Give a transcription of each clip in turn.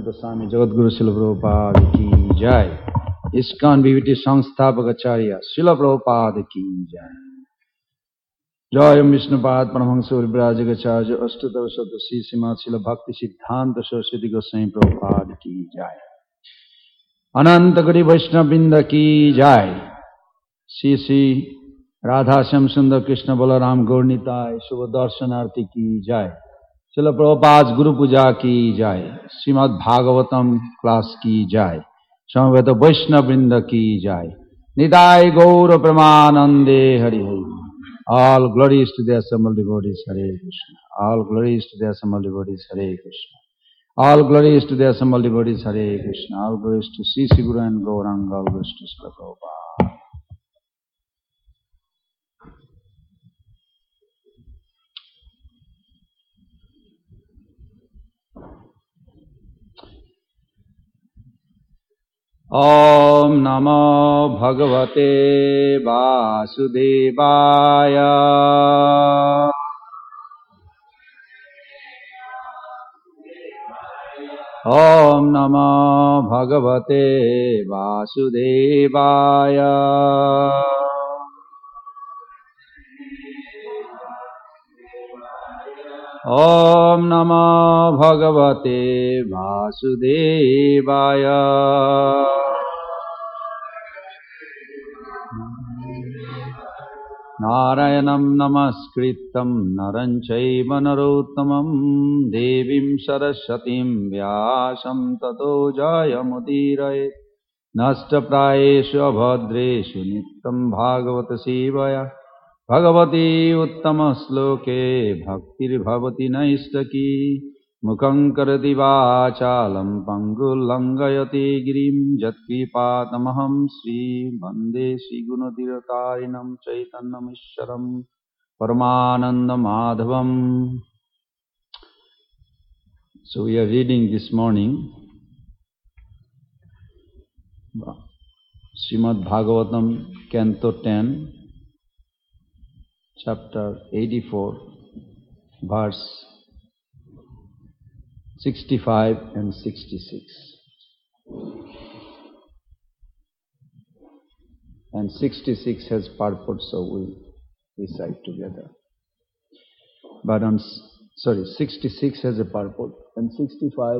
Bhaktivedanta Swami Jagadguru Srila Prabhupada ki jai. ISKCON BVT Samsthapak Acharya Srila Prabhupada ki jai. Jayam Vishnupad Paramahansa Vibrajagacharya Ashtadhara Sadasi Srimad Srila Bhakti Siddhanta Saraswati Goswami Prabhupada ki jai. Anantagari Vaishnavrinda ki jai. Sri Radha Shyam Sundar Krishna Balaram Gaurnitai Shubha Darshanarti ki jai. Srila Prabhupada's Guru Puja ki jai. Srimad Bhagavatam class ki jai. Samaveta Vaishnavrinda ki jai. Nidai Gaura Pramanande Hari Hari. All glories to the assembled devotees, Hare Krishna. All glories to the assembled devotees, Hare Krishna. All glories to the assembled devotees, Hare Krishna. All glories to Sri Guru and Gauranga. All glories to Srila Prabhupada. Om Namo Bhagavate Vasudevaya. Om Namo Bhagavate Vasudevaya. Om Namo Bhagavate Vasudevaya. Narayanam Namaskritam Naranchaiva Narottamam Devim Saraswatim Vyasam Tato Jayamudiraye Nashtaprayeshu Abhadreshu Nittam Bhagavata Sivaya Bhagavati Uttama Sloke Bhaktir Bhavati Naistaki Mukham Karati Vachalam Pangul Langayati Girim Jatkipatamaham Sri Bande Sri Gunadhiratarinam Chaitanyam Ishwaram Paramananda Madhavam. So we are reading this morning Srimad Bhagavatam, Canto 10, Chapter 84, verse 65 and 66. And 66 has purport, so we'll recite together. But 66 has a purport, and 65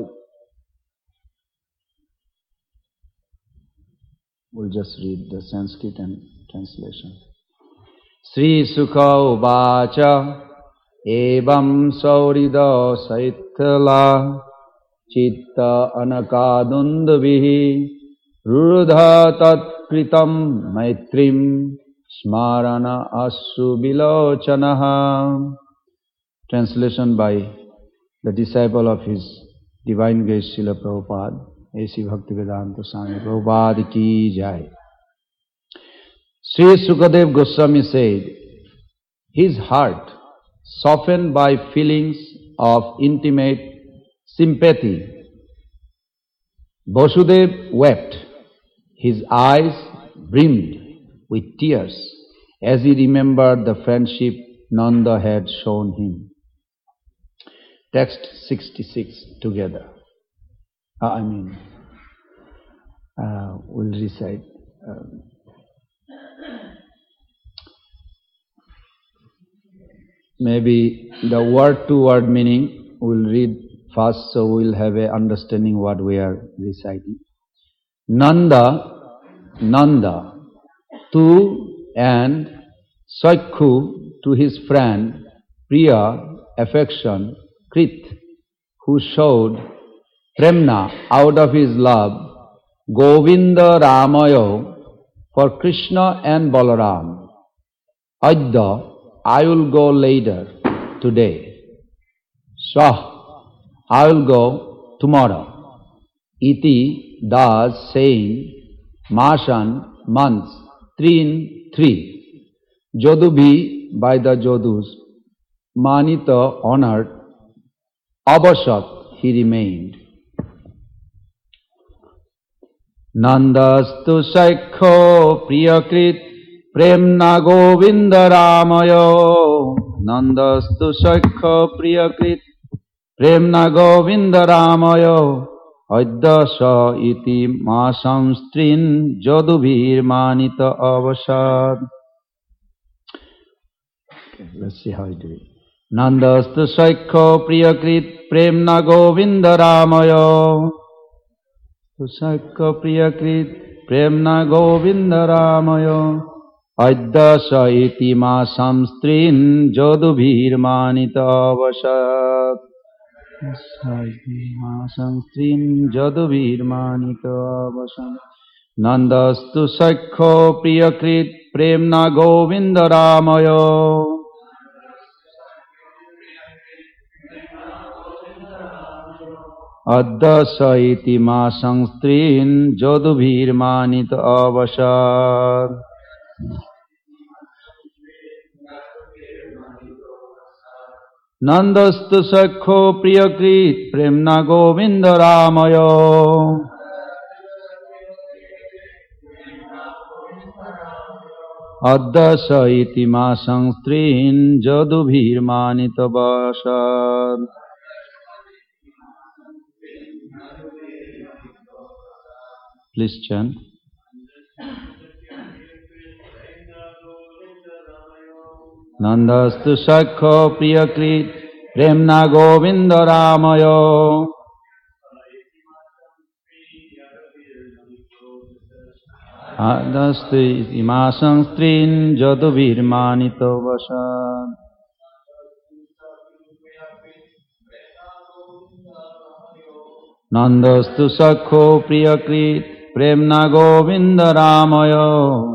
we'll just read the Sanskrit and translation. Sri Sukha Uvacha Evam Saurida Saitala Chitta Anakadundavihi Rudha Tatkritam Maitrim Smarana Asu Bilochanaha. Translation by the disciple of His Divine Grace Srila Prabhupada, A.C. Bhaktivedanta Swami Prabhupada ki jai. Sri Sukadev Goswami said, his heart, softened by feelings of intimate sympathy, Vasudev wept. His eyes brimmed with tears as he remembered the friendship Nanda had shown him. Text 66 together. We'll recite. Maybe the word-to-word meaning we'll read first, so we'll have a understanding what we are reciting. Nanda, to and Sakhu to his friend, Priya, affection, Krit, who showed Premna out of his love, Govinda Ramayo for Krishna and Balaram. Adya, I will go later, today. Swah, I will go tomorrow. Iti, thus saying, Masan, months, Trin, 3. Jodubhi, by the Jodus. Manita, honored. Abasat, he remained. Nandastu Saikho Priyakrit Premna Govinda Ramayo. Nandastu Saikho Priyakrit Premna Govinda Ramayo. Addasa iti masam strin jadubhir manita avasad. Okay, let's see how you do it. Nandastu saikho priyakrit premna govinda ramayo. Saikho priyakrit premna govinda ramayo. Addasa iti masam strin jadubhir manita avasad. Masam strin jadubhir manita avasad. Nandastu saikho priyakrit premna govinda ramayo. Addasa iti masam strin jadubhir manita avasad. Nandastu sakho priyakrit premna govinda ramayo. Addasa iti masam strin jadubhir manita avasad. Please chant. Nandastu sakho priyakrit premna govinda ramayo. Adastu imasam strin jadubhir manita avasad. Nandastu sakho priyakrit premna govinda ramayo.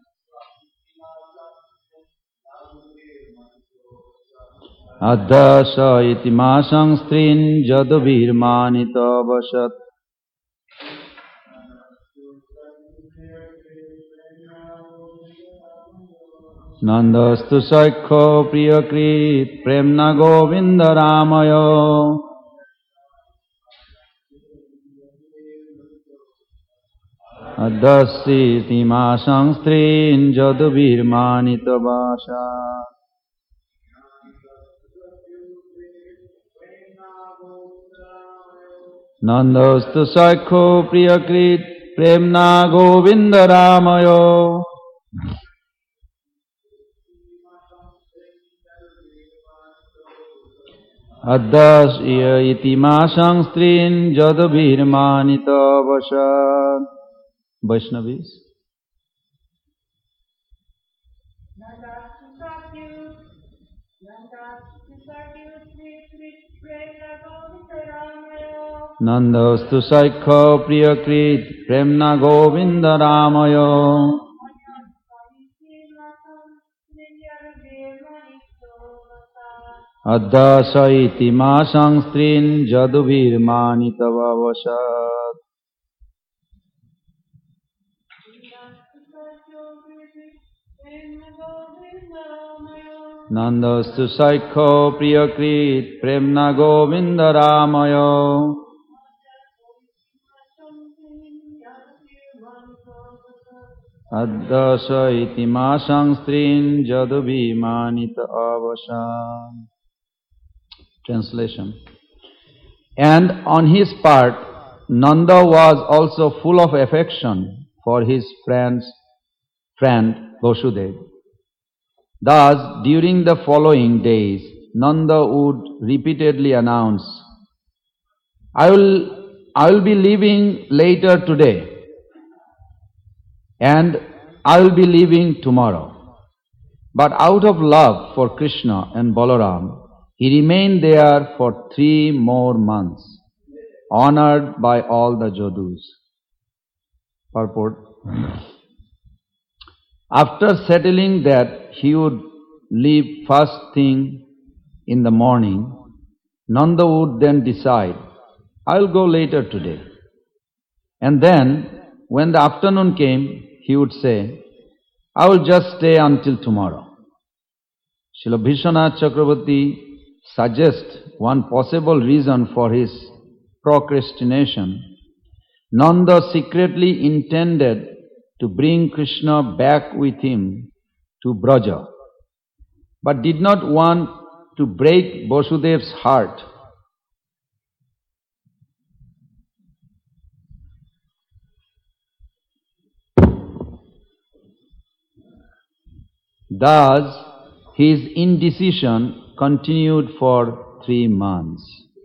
Addasa iti masam strin jadubhir manita avasad. Nandastu sakho priyakrit premna govinda ramayo. Addasi iti masam strin jadubhir manita avasad. Nandastu sakho priyakrit premna govinda ramayo. Addasya iti masam strin jadubhir manita avasad. Vaishnavis. Nandastu saikho priyakrit premna govinda ramayo. Addasa iti masam strin jadubhir manita avasad. Nandastu saikho priyakrit premna govinda ramayo. Addasa iti masam strin jadubhir manita avasad. Translation. And on his part, Nanda was also full of affection for his friend Vasudeva. Thus, during the following days, Nanda would repeatedly announce, I will be leaving later today, and I will be leaving tomorrow. But out of love for Krishna and Balaram, he remained there for 3 more months, honored by all the Jadus. Purport. After settling that he would leave first thing in the morning, Nanda would then decide, I will go later today. And then, when the afternoon came, he would say, I will just stay until tomorrow. Srila Vishwanath Chakravarti suggests one possible reason for his procrastination. Nanda secretly intended to bring Krishna back with him to Braja, but did not want to break Vasudeva's heart. Thus, his indecision continued for 3 months.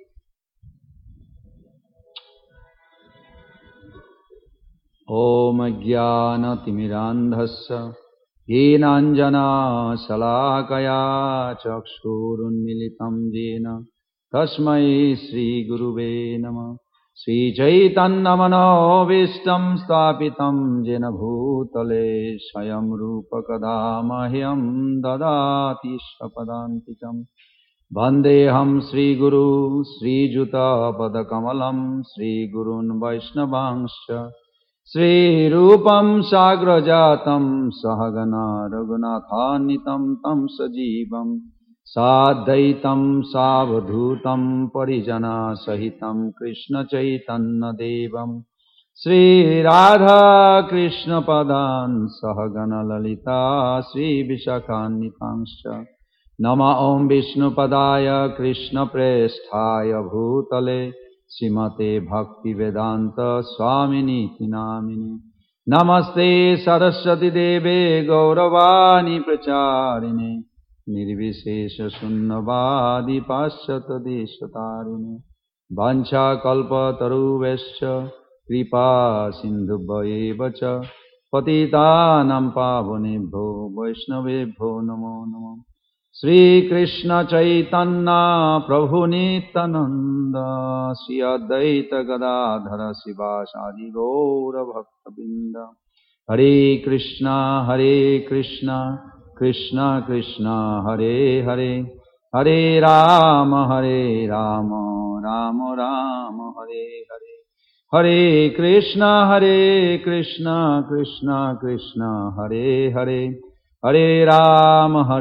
Om Jnana Timirandhasya Yenanjana Salakaya Chakshurunmilitam Jena Tasmai Sri Guruve Namah. Sri Chaitanya Manovistam Stapitam Jena Bhutale Swayam Rupa Kadamahyam Dadati Shapadantikam Vandeham Sri Guru Sri Juta Padakamalam Sri Gurun Vaishnavangscha Sri Rupam Sagrajatam Sahagana Raghunatanitam Tam Sajivam Sadhaitam Savadhutam Parijana Sahitam Krishna Chaitanya Devam Sri Radha Krishna Padan Sahagana Lalita Sri Vishakhanitangscha Nama Om Vishnu Padaya Krishna Presthaya Bhutale Srimate Bhakti Vedanta Swamini Namini Namaste Saraswati Deve Gauravani Pracharine Nirvishesha Sunnavadi Pasyata Deshatarine Vancha Kalpa Taruvescha Kripa Sindhubhayevacha Patitanam Pavunebho Vaishnavebho Namo Namo Sri Krishna Chaitanya Prabhu Nityananda Sri Advaita Gadadhara Sivasadi Gaura Bhaktabinda Hare Krishna Krishna Krishna Hare Hare Hare Rama Rama Rama Hare Hare Hare Krishna Krishna Krishna Hare Hare Hare Rama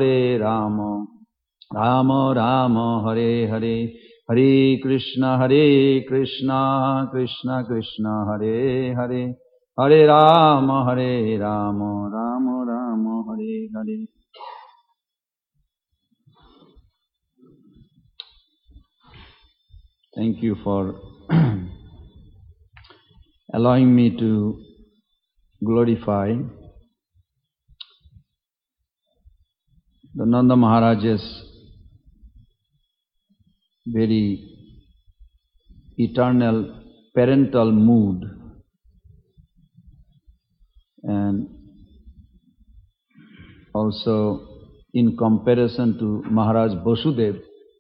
Rama Rama Hare Hare Hare Krishna Krishna Krishna Hare Hare Hare Rama Rama Rama Hare Hare. Thank you for allowing me to glorify the Nanda Maharaj's very eternal parental mood, and also in comparison to Maharaj Vasudev,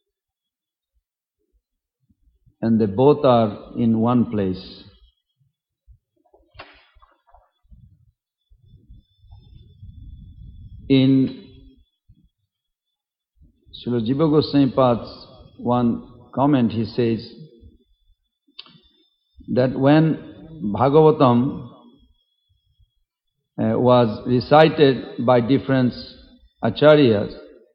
and they both are in one place. In Srila Jiva Goswami Pad's one comment, he says that when Bhagavatam was recited by different acharyas,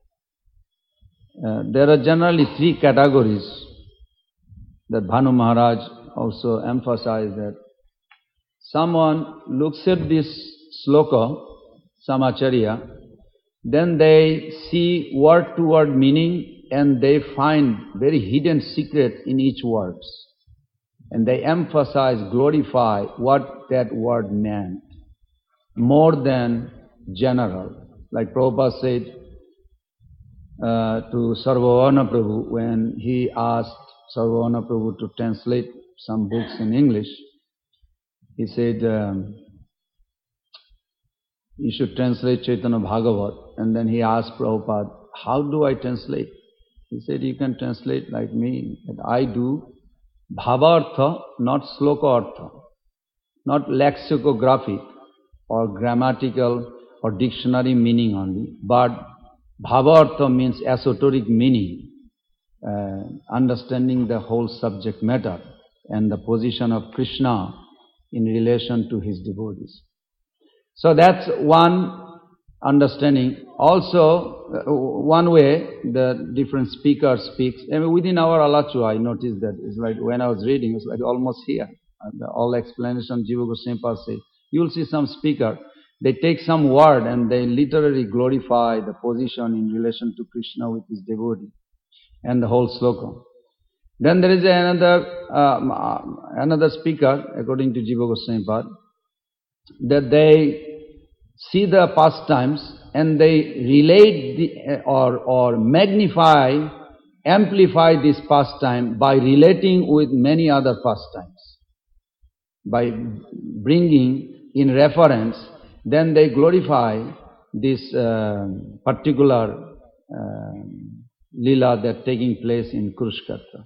there are generally 3 categories that Bhanu Maharaj also emphasized, that someone looks at this sloka, some acharya, then they see word-to-word meaning and they find very hidden secret in each word. And they emphasize, glorify what that word meant, more than general. Like Prabhupada said to Sarvabhauma Prabhu, when he asked Sarvabhauma Prabhu to translate some books in English, he said, you should translate Chaitanya Bhagavat. And then he asked Prabhupada, how do I translate? He said, you can translate like me, that I do bhavartha, not slokartha, not lexicographic or grammatical or dictionary meaning only, but bhavartha means esoteric meaning, understanding the whole subject matter and the position of Krishna in relation to his devotees. So that's one understanding. Also, one way the different speakers speak. Within our Alachua, I noticed that it's like when I was reading, it's like almost here. All explanation Jiva Goswami says. You will see some speaker, they take some word and they literally glorify the position in relation to Krishna with his devotee and the whole sloka. Then there is another speaker, according to Jiva Goswami, that they see the pastimes and they relate or magnify, amplify this pastime by relating with many other pastimes. By bringing in reference, then they glorify this particular lila that taking place in Kurukshetra.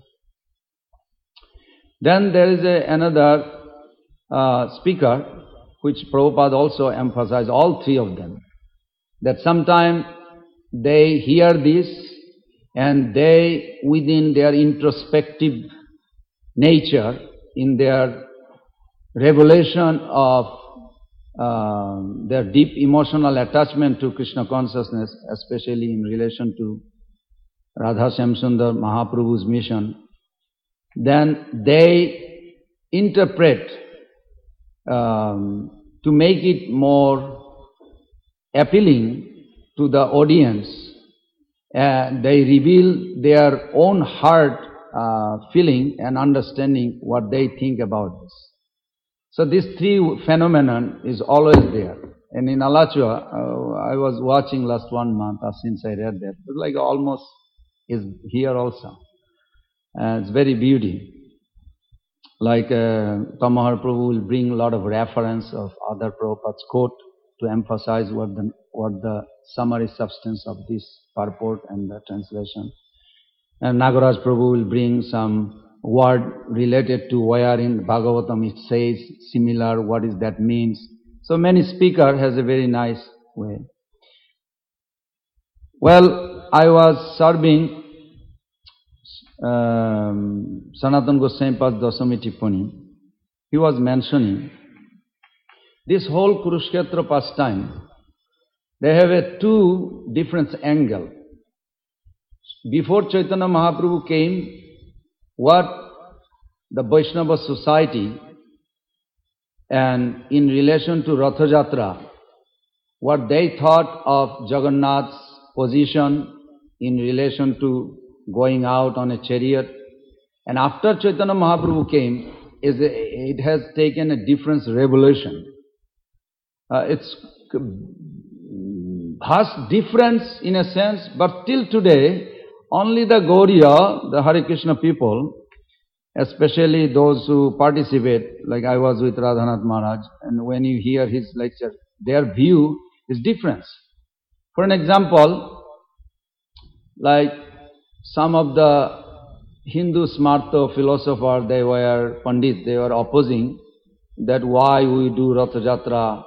Then there is another speaker which Prabhupada also emphasized, all three of them, that sometimes they hear this and they, within their introspective nature, in their revelation of their deep emotional attachment to Krishna consciousness, especially in relation to Radha Shyamsundar Mahaprabhu's mission, then they interpret to make it more appealing to the audience. They reveal their own heart feeling and understanding what they think about this. So this three phenomenon is always there. And in Alachua, I was watching last 1 month since I read that. It's like almost is here also. It's very beauty. Like Tamahar Prabhu will bring a lot of reference of other Prabhupada's quote to emphasize what the summary substance of this purport and the translation. And Nagaraj Prabhu will bring some word related to where in Bhagavatam it says similar, what is that means. So many speaker has a very nice way. Well, I was serving Sanatana Goswami Pad's Dasami Tippani. He was mentioning this whole Kurukshetra pastime, they have a two different angle. Before Chaitanya Mahaprabhu came, what the Vaishnava society and in relation to Ratha Jatra, what they thought of Jagannath's position in relation to going out on a chariot. And after Chaitanya Mahaprabhu came, it has taken a different revelation. It's vast difference in a sense, but till today, only the Gauriya, the Hare Krishna people, especially those who participate, like I was with Radhanath Maharaj, and when you hear his lecture, their view is different. For an example, like some of the Hindu smarta philosophers, they were Pandits, they were opposing that why we do Ratha Jatra,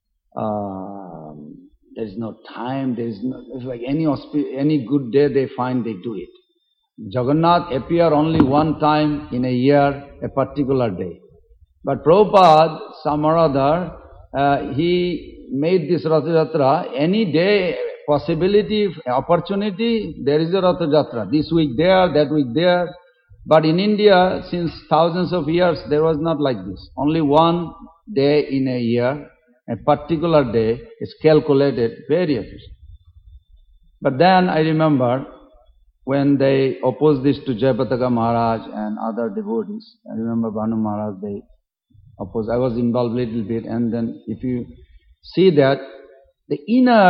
there is no time, there is no, it's like any good day they find, they do it. Jagannath appear only one time in a year, a particular day. But Prabhupada, some or other, he made this Ratha Jatra, any day, possibility, opportunity, there is a Ratha Jatra. This week there, that week there. But in India, since thousands of years, there was not like this. Only one day in a year, a particular day is calculated very efficient. But then I remember when they opposed this to Jayapataka Maharaj and other devotees, I remember Bhanu Maharaj, they opposed. I was involved a little bit, and then if you see that, the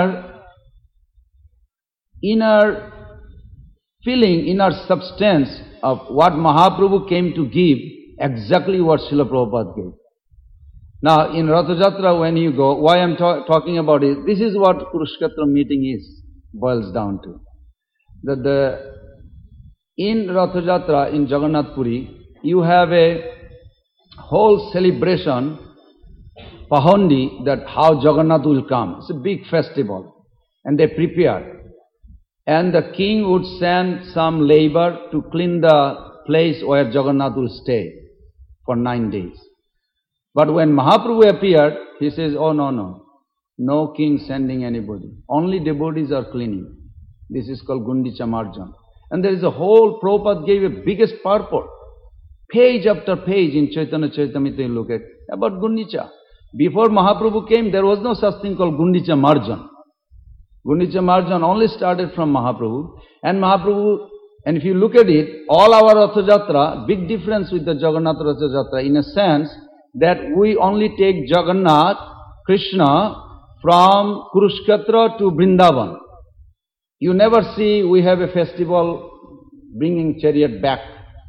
inner feeling, inner substance of what Mahaprabhu came to give, exactly what Srila Prabhupada gave. Now, in Ratha Jatra, when you go, why I'm talking about it, this is what Kurukshetra meeting boils down to. That in Ratha Jatra, in Jagannath Puri, you have a whole celebration, Pahondi, that how Jagannath will come. It's a big festival. And they prepare. And the king would send some labor to clean the place where Jagannath will stay for 9 days. But when Mahaprabhu appeared, he says, oh no king sending anybody. Only devotees are cleaning. This is called Gundicha Marjan. And there is a whole, Prabhupada gave a biggest purport. Page after page in Chaitanya Charitamrita you look at, about Gundicha. Before Mahaprabhu came, there was no such thing called Gundicha Marjan. Gundicha Marjan only started from Mahaprabhu. And Mahaprabhu, and if you look at it, all our Ratha Jatra, big difference with the Jagannath Ratha Jatra, in a sense that we only take Jagannath, Krishna, from Kurukshetra to Vrindavan. You never see we have a festival bringing chariot back.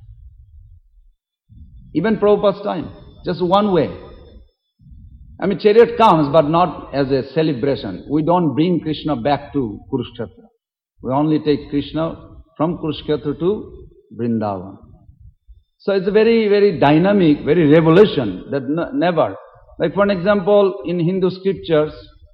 Even Prabhupada's time, just one way. I mean, chariot comes, but not as a celebration. We don't bring Krishna back to Kurukshetra. We only take Krishna from Kurukshetra to Vrindavan. So it's a very, very dynamic, very revolution that never. Like for an example, in Hindu scriptures,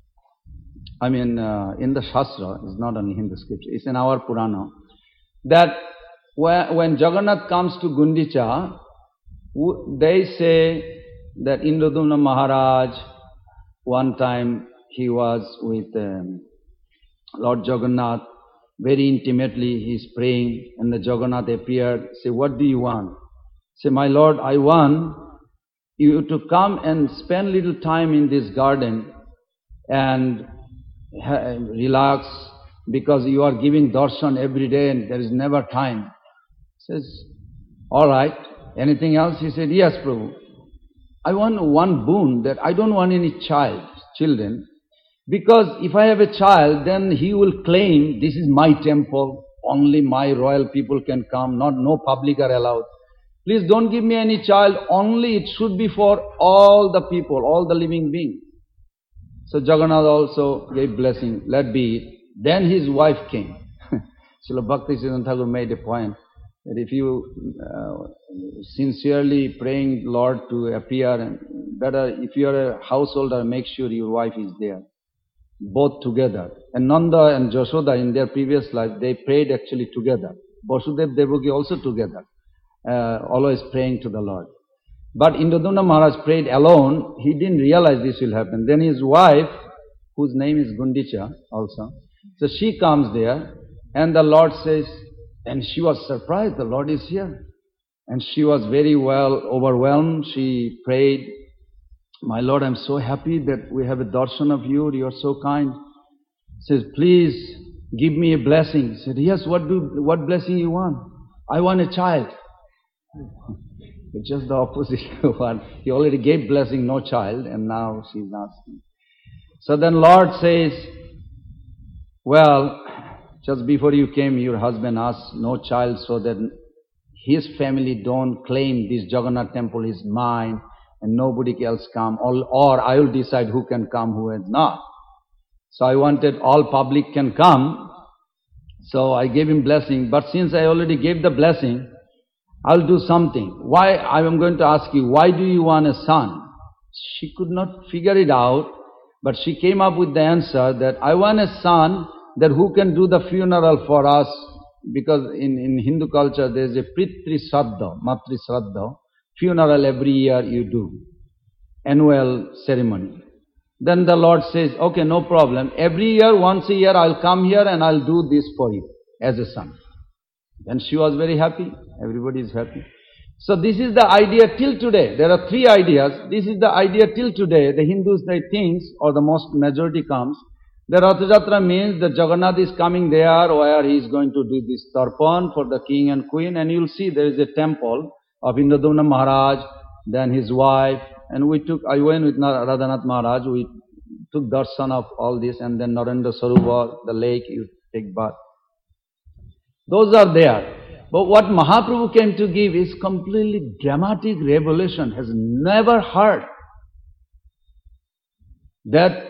I mean, in the Shastra, it's not only Hindu scripture, it's in our Purana, that when Jagannath comes to Gundicha, they say that Indradumna Maharaj, one time he was with Lord Jagannath, very intimately he's praying, and the Jagannath appeared, say, what do you want? Say, my Lord, I want you to come and spend little time in this garden and relax, because you are giving darshan every day and there is never time. He says, all right, anything else? He said, yes, Prabhu. I want one boon, that I don't want any children, because if I have a child, then he will claim this is my temple, only my royal people can come, no public are allowed. Please don't give me any child, only it should be for all the people, all the living beings. So Jagannath also gave blessing, let be it. Then his wife came. Srila Bhaktisiddhanta Thakur made a point that if you sincerely praying Lord to appear, and better if you are a householder, make sure your wife is there, both together. And Nanda and Jashoda in their previous life, they prayed actually together. Vasudev Devaki also together, always praying to the Lord. But Indradumna Maharaj prayed alone. He didn't realize this will happen. Then his wife, whose name is Gundicha also, so she comes there, and the Lord says, and she was surprised, the Lord is here. And she was very well overwhelmed. She prayed, my Lord, I'm so happy that we have a darshan of you. You are so kind. Says, please give me a blessing. He said, yes, what blessing you want? I want a child. It's just the opposite one. He already gave blessing, no child, and now she's asking. So then Lord says, well, just before you came, your husband asked no child, so that his family don't claim this Jagannath temple is mine and nobody else come, or I will decide who can come, who is not. So I wanted all public can come, so I gave him blessing. But since I already gave the blessing, I'll do something. Why? I am going to ask you, why do you want a son? She could not figure it out, but she came up with the answer that I want a son that who can do the funeral for us, because in Hindu culture there is a Pitri Shraddha, Matri Shraddha, funeral every year you do, annual ceremony. Then the Lord says, okay, no problem. Every year, once a year, I'll come here and I'll do this for you as a son. Then she was very happy. Everybody is happy. So this is the idea till today. There are three ideas. This is the idea till today. The Hindus, they think, or the most majority comes, the Rath Yatra means that Jagannath is coming there where he is going to do this tarpan for the king and queen, and you'll see there is a temple of Indradumna Maharaj, then his wife, and I went with Radhanath Maharaj, we took darshan of all this, and then Narendra Sarovar, the lake, you take bath. Those are there. But what Mahaprabhu came to give is completely dramatic revelation, has never heard. That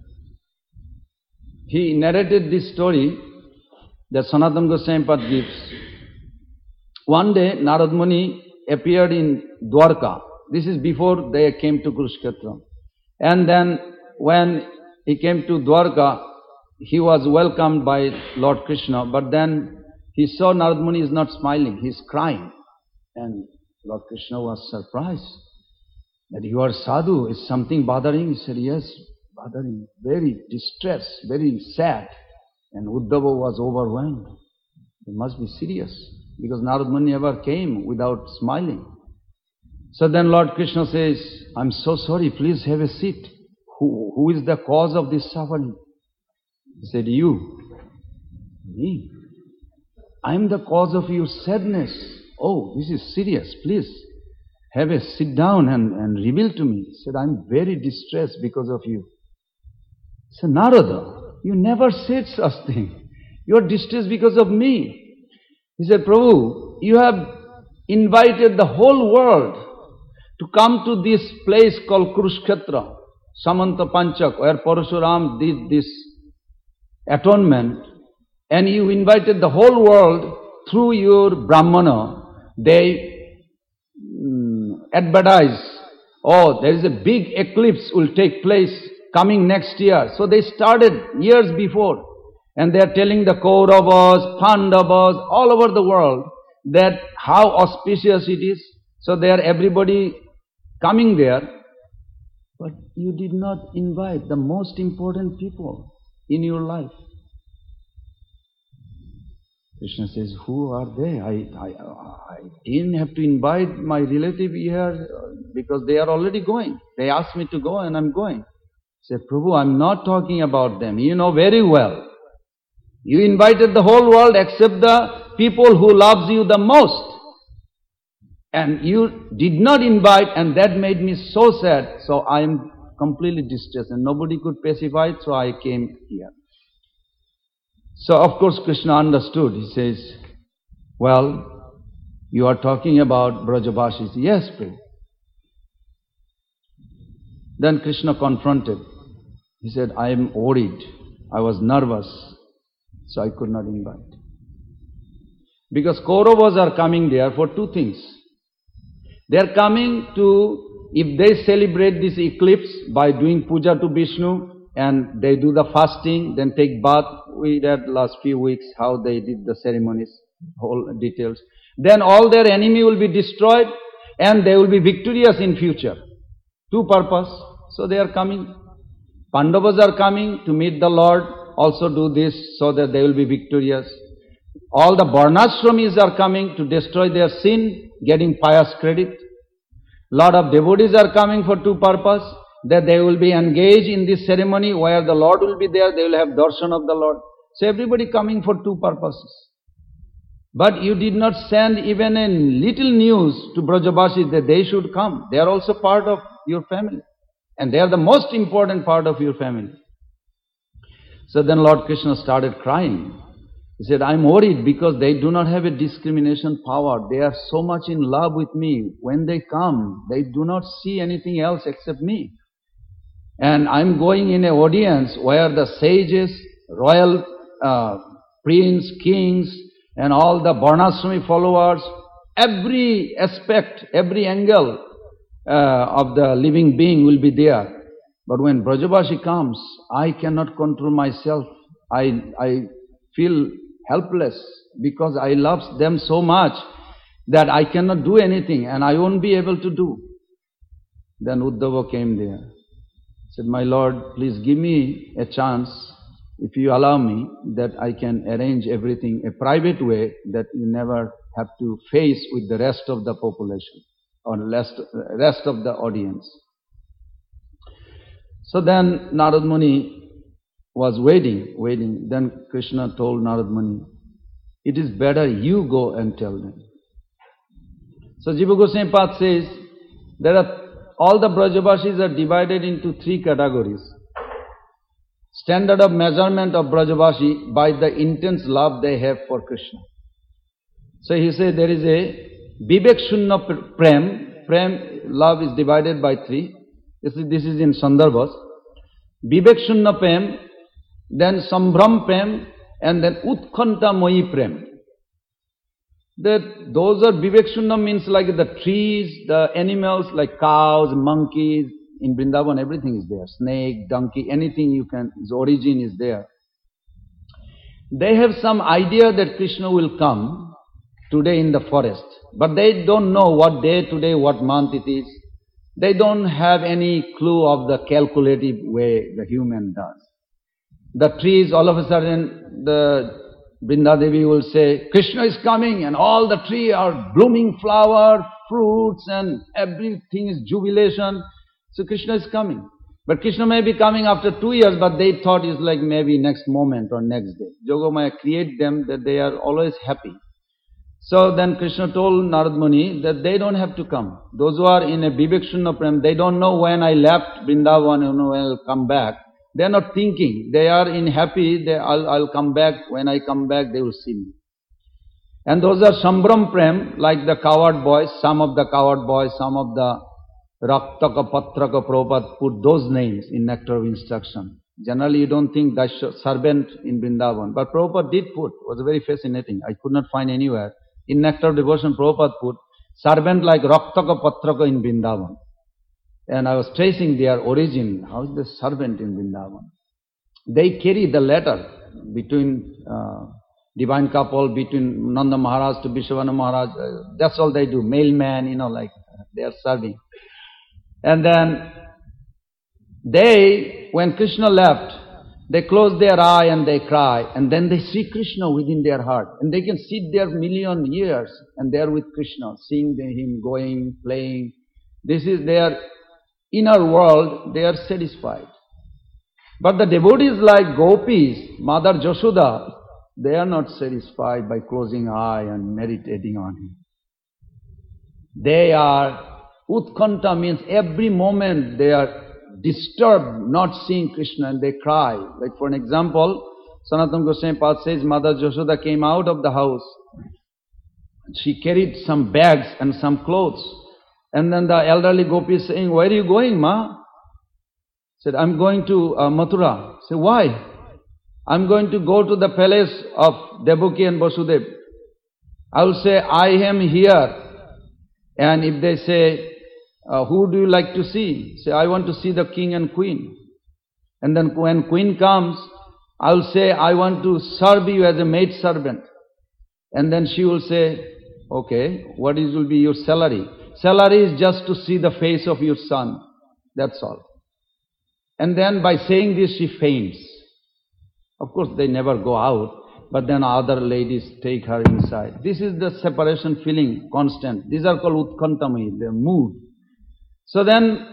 he narrated this story that Sanatana Goswami Pad gives. One day, Narad Muni appeared in Dwarka. This is before they came to Kurukshetra. And then when he came to Dwarka, he was welcomed by Lord Krishna, but then he saw Narad Muni is not smiling, he is crying. And Lord Krishna was surprised that you are sadhu, is something bothering? He said, yes, bothering, very distressed, very sad. And Uddhava was overwhelmed. It must be serious, because Narad Muni never came without smiling. So then Lord Krishna says, I'm so sorry, please have a seat. Who is the cause of this suffering? He said, you. Me? I am the cause of your sadness. Oh, this is serious, please. Have a sit down and reveal to me. He said, I am very distressed because of you. So Narada, you never said such thing. You are distressed because of me. He said, Prabhu, you have invited the whole world to come to this place called Kurukshetra, Samanta Panchak, where Parashuram did this atonement, and you invited the whole world through your Brahmana. They advertise, oh, there is a big eclipse will take place coming next year. So they started years before, and they are telling the Kauravas, Pandavas, all over the world that how auspicious it is. So they are everybody coming there. But you did not invite the most important people in your life. Krishna says, who are they? I didn't have to invite my relative here because they are already going. They asked me to go and I'm going. Say, Prabhu, I'm not talking about them. You know very well. You invited the whole world except the people who loves you the most. And you did not invite, and that made me so sad. So I am completely distressed and nobody could pacify it, so I came here. So of course Krishna understood. He says, well, you are talking about Brajavasis. Yes, Prabhu. Then Krishna confronted. He said, I am worried. I was nervous, so I could not invite. Because Kauravas are coming there for two things. They are coming to, if they celebrate this eclipse by doing puja to Vishnu, and they do the fasting, then take bath. We read last few weeks how they did the ceremonies, whole details. Then all their enemy will be destroyed and they will be victorious in future. Two purpose. So they are coming. Pandavas are coming to meet the Lord, also do this so that they will be victorious. All the Varnashramis are coming to destroy their sin, getting pious credit. Lot of devotees are coming for two purpose, that they will be engaged in this ceremony where the Lord will be there, they will have darshan of the Lord. So everybody coming for two purposes. But you did not send even a little news to Brajavasis that they should come. They are also part of your family. And they are the most important part of your family. So then Lord Krishna started crying. He said, I'm worried because they do not have a discrimination power. They are so much in love with me. When they come, they do not see anything else except me. And I'm going in an audience where the sages, royal prince, kings, and all the Varnashrami followers, every aspect, every angle of the living being will be there. But when Brajavashi comes, I cannot control myself. I feel helpless because I love them so much that I cannot do anything and I won't be able to do. Then Uddhava came there. Said, my Lord, please give me a chance, if you allow me, that I can arrange everything a private way that you never have to face with the rest of the population or rest of the audience. So then Narad Muni was waiting. Then Krishna told Narad Muni, it is better you go and tell them. So Jiva Goswami Pad says, all the Brajavasis are divided into three categories. Standard of measurement of Brajavashi by the intense love they have for Krishna. So he said there is a Vivek Shunya Prem. Prem, love is divided by three. This is in Sandarbhas. Vivek Shunya Prem, then Sambhram Prem, and then Utkhanta Moyi Prem. Those are Vivek Shunya means like the trees, the animals like cows, monkeys. In Vrindavan everything is there. Snake, donkey, anything you can, its origin is there. They have some idea that Krishna will come today in the forest. But they don't know what day today, what month it is. They don't have any clue of the calculative way the human does. The trees, all of a sudden, the Vrindadevi will say, Krishna is coming, and all the trees are blooming flower, fruits, and everything is jubilation. So Krishna is coming. But Krishna may be coming after 2 years, but they thought it's like maybe next moment or next day. Yogamaya create them that they are always happy. So then Krishna told Narad Muni that they don't have to come. Those who are in a Vivek Shunya Prem, they don't know when I left Vrindavan, when I'll come back. They are not thinking. They are in happy. I'll come back. When I come back, they will see me. And those are Sambram Prem, like the coward boys, some of the coward boys, some of the Raktaka Patraka Prabhupada put those names in Nectar of Instruction. Generally, you don't think that servant in Vrindavan. But Prabhupada did put. It was very fascinating. I could not find anywhere. In Nectar of Devotion, Prabhupada put servant like Raktaka Patraka in Vrindavan. And I was tracing their origin. How is the servant in Vrindavan? They carry the letter between divine couple, between Nanda Maharaj to Vishwavana Maharaj. That's all they do. Mailman, like they are serving. And then when Krishna left, they close their eye and they cry. And then they see Krishna within their heart. And they can sit there million years and they are with Krishna, seeing him going, playing. This is their inner world, they are satisfied. But the devotees like gopis, Mother Jashoda, they are not satisfied by closing eye and meditating on him. They are, utkanta means every moment they are disturbed not seeing Krishna and they cry. Like for an example, Sanatana Goswami Pad says Mother Jashoda came out of the house. She carried some bags and some clothes. And then the elderly gopi is saying, where are you going, Ma? Said, I'm going to Mathura. Say, why? I'm going to go to the palace of Devaki and Vasudev. I will say, I am here. And if they say, who do you like to see? Say, I want to see the king and queen. And then when queen comes, I will say, I want to serve you as a maid servant. And then she will say, okay, what will be your salary? Salary is just to see the face of your son. That's all. And then by saying this, she faints. Of course, they never go out, but then other ladies take her inside. This is the separation feeling, constant. These are called utkantami, the mood. So then,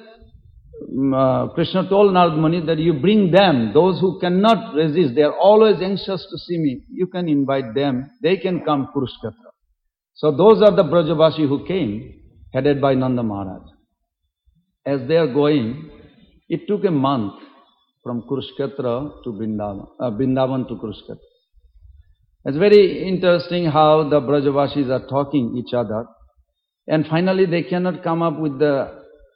Krishna told Narad Muni that you bring them, those who cannot resist, they are always anxious to see me. You can invite them, they can come Kurukshetra. So those are the Brajavashi who came, headed by Nanda Maharaj. As they are going, it took a month from Kurukshetra to Vrindavan to Kurukshetra. It's very interesting how the Brajavashis are talking each other, and finally they cannot come up with the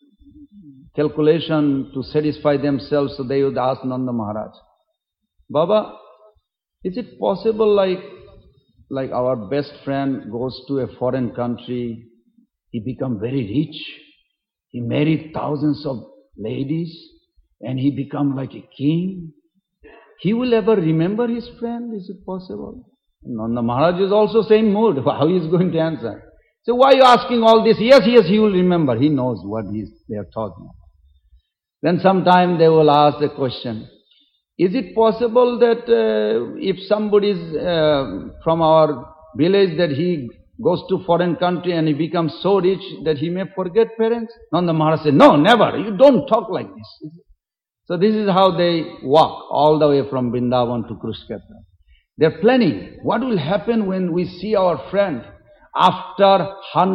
calculation to satisfy themselves, so they would ask Nanda Maharaj, Baba, is it possible like our best friend goes to a foreign country, he become very rich, he married thousands of ladies, and he become like a king? He will ever remember his friend? Is it possible? Nanda Maharaj is also same mood. How he is going to answer? So why are you asking all this? Yes, he will remember. He knows what they are talking about. Then sometime they will ask the question, is it possible that if somebody is from our village that he goes to foreign country and he becomes so rich that he may forget parents? Nanda Maharaj said, no, never. You don't talk like this. So this is how they walk all the way from Vrindavan to Kurukshetra. They're planning what will happen when we see our friend after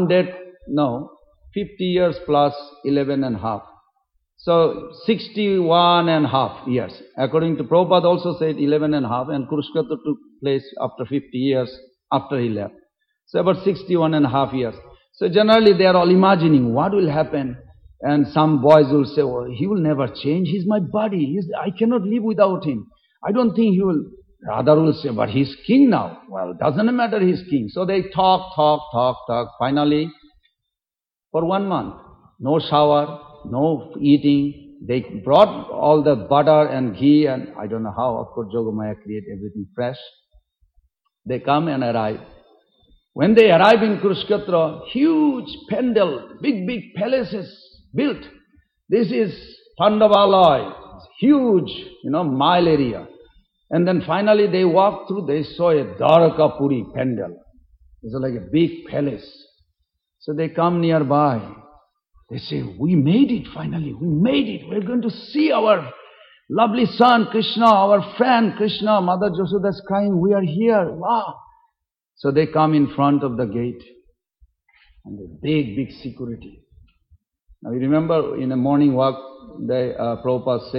50 years plus 11 and a half. So 61 and a half years. According to Prabhupada also said 11 and a half, and Kurukshetra took place after 50 years after he left. So about 61 and a half years. So generally they are all imagining what will happen. And some boys will say, well, he will never change. He's my buddy. I cannot live without him. I don't think he will. Radha will say, but he's king now. Well, doesn't matter, he's king. So they talk. Finally, for 1 month, no shower, no eating. They brought all the butter and ghee and I don't know how. Of course, Yogamaya create everything fresh. They come and arrive. When they arrive in Kurukshetra, huge pandal, big palaces built. This is Pandavalaya, huge, mile area. And then finally they walked through, they saw a Dwarakapuri pandal. It's like a big palace. So they come nearby. They say, we made it finally, we made it. We're going to see our lovely son Krishna, our friend Krishna. Mother Jashoda is crying, we are here, wow. So they come in front of the gate. And the big security. Now you remember in a morning walk, Prabhupada says,